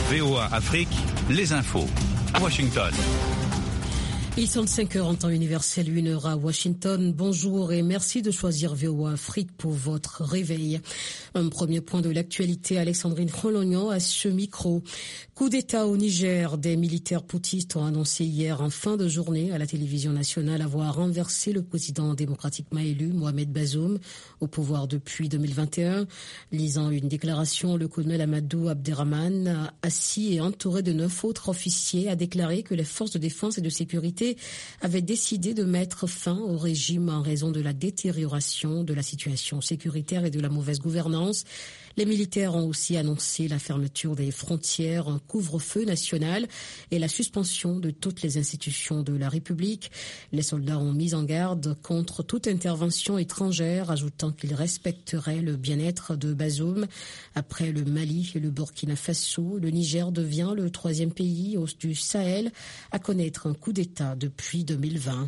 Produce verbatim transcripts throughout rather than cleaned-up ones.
V O A Afrique, les infos. À Washington. Ils sont cinq heures en temps universel, une heure à Washington. Bonjour et merci de choisir V O A Afrique pour votre réveil. Un premier point de l'actualité, Alexandrine Rolognan à ce micro. Coup d'État au Niger. Des militaires poutistes ont annoncé hier en fin de journée à la télévision nationale avoir renversé le président démocratiquement élu, Mohamed Bazoum, au pouvoir depuis deux mille vingt et un. Lisant une déclaration, le colonel Amadou Abderrahman, assis et entouré de neuf autres officiers, a déclaré que les forces de défense et de sécurité avaient décidé de mettre fin au régime en raison de la détérioration de la situation sécuritaire et de la mauvaise gouvernance. Les militaires ont aussi annoncé la fermeture des frontières, un couvre-feu national et la suspension de toutes les institutions de la République. Les soldats ont mis en garde contre toute intervention étrangère, ajoutant qu'ils respecteraient le bien-être de Bazoum. Après le Mali et le Burkina Faso, le Niger devient le troisième pays du Sahel à connaître un coup d'État depuis deux mille vingt.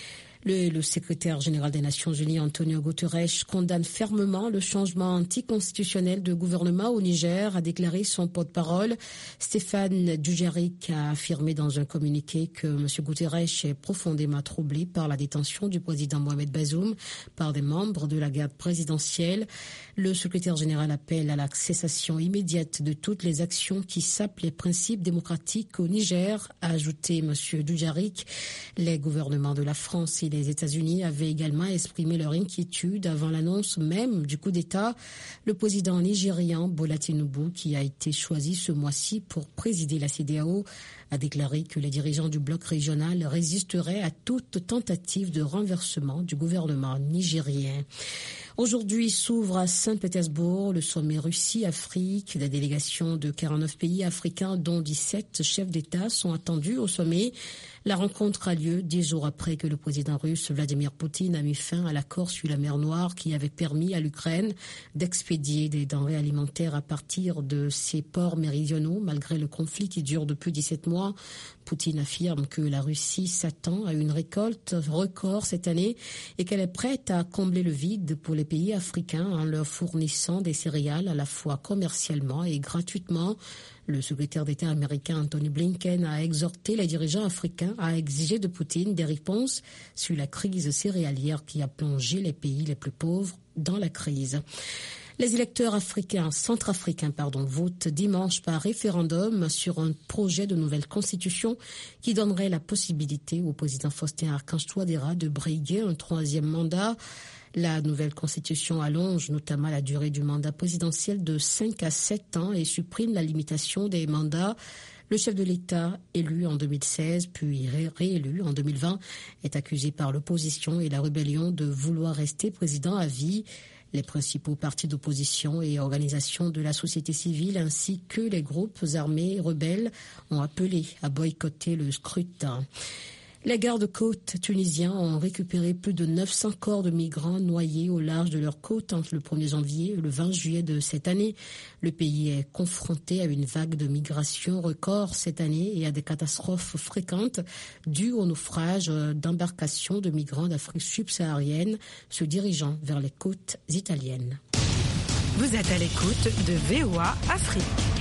Le, le secrétaire général des Nations Unies, Antonio Guterres, condamne fermement le changement anticonstitutionnel de gouvernement au Niger, a déclaré son porte-parole. Stéphane Dujarric a affirmé dans un communiqué que M. Guterres est profondément troublé par la détention du président Mohamed Bazoum par des membres de la garde présidentielle. Le secrétaire général appelle à la cessation immédiate de toutes les actions qui sapent les principes démocratiques au Niger, a ajouté M. Dujarric. Les gouvernements de la France et les États-Unis avaient également exprimé leur inquiétude avant l'annonce même du coup d'État. Le président nigérian Bola Tinubu, qui a été choisi ce mois-ci pour présider la C E D E A O, a déclaré que les dirigeants du bloc régional résisteraient à toute tentative de renversement du gouvernement nigérien. Aujourd'hui s'ouvre à Saint-Pétersbourg le sommet Russie-Afrique. Des délégations de quarante-neuf pays africains, dont dix-sept chefs d'État, sont attendus au sommet. La rencontre a lieu dix jours après que le président russe Vladimir Poutine a mis fin à l'accord sur la mer Noire qui avait permis à l'Ukraine d'expédier des denrées alimentaires à partir de ses ports méridionaux, malgré le conflit qui dure depuis dix-sept mois. Poutine affirme que la Russie s'attend à une récolte record cette année et qu'elle est prête à combler le vide pour les pays africains en leur fournissant des céréales à la fois commercialement et gratuitement. Le secrétaire d'État américain Anthony Blinken a exhorté les dirigeants africains à exiger de Poutine des réponses sur la crise céréalière qui a plongé les pays les plus pauvres dans la crise. Les électeurs africains, centrafricains, pardon, votent dimanche par référendum sur un projet de nouvelle constitution qui donnerait la possibilité au président Faustin Archange Touadéra de briguer un troisième mandat. La nouvelle constitution allonge notamment la durée du mandat présidentiel de cinq à sept ans et supprime la limitation des mandats. Le chef de l'État, élu en deux mille seize puis ré- réélu en deux mille vingt, est accusé par l'opposition et la rébellion de vouloir rester président à vie. Les principaux partis d'opposition et organisations de la société civile ainsi que les groupes armés rebelles ont appelé à boycotter le scrutin. Les gardes-côtes tunisiens ont récupéré plus de neuf cents corps de migrants noyés au large de leurs côtes entre le premier janvier et le vingt juillet de cette année. Le pays est confronté à une vague de migration record cette année et à des catastrophes fréquentes dues au naufrage d'embarcations de migrants d'Afrique subsaharienne se dirigeant vers les côtes italiennes. Vous êtes à l'écoute de V O A Afrique.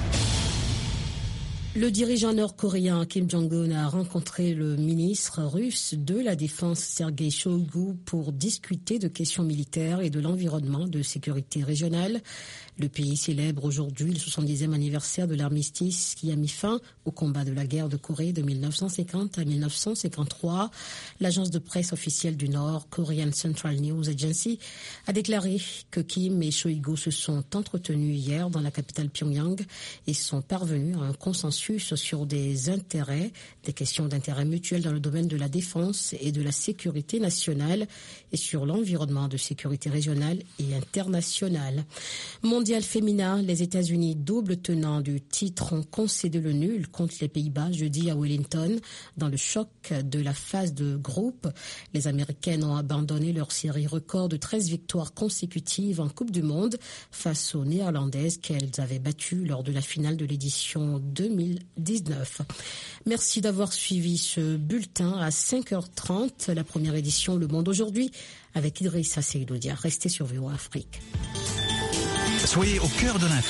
Le dirigeant nord-coréen Kim Jong-un a rencontré le ministre russe de la Défense Sergei Shoigu pour discuter de questions militaires et de l'environnement de sécurité régionale. Le pays célèbre aujourd'hui le soixante-dixième anniversaire de l'armistice qui a mis fin au combat de la guerre de Corée de mille neuf cent cinquante à mille neuf cent cinquante-trois. L'agence de presse officielle du Nord, Korean Central News Agency, a déclaré que Kim et Shoigu se sont entretenus hier dans la capitale Pyongyang et sont parvenus à un consensus sur des intérêts, des questions d'intérêt mutuel dans le domaine de la défense et de la sécurité nationale et sur l'environnement de sécurité régionale et internationale. Mondial féminin, les États-Unis, double tenant du titre, ont concédé le nul contre les Pays-Bas jeudi à Wellington. Dans le choc de la phase de groupe, les Américaines ont abandonné leur série record de treize victoires consécutives en Coupe du Monde face aux Néerlandaises qu'elles avaient battues lors de la finale de l'édition deux mille dix-neuf. Merci d'avoir suivi ce bulletin à cinq heures trente, la première édition Le Monde aujourd'hui avec Idrissa Seydoudia. Restez sur V O A Afrique. Soyez au cœur de l'info.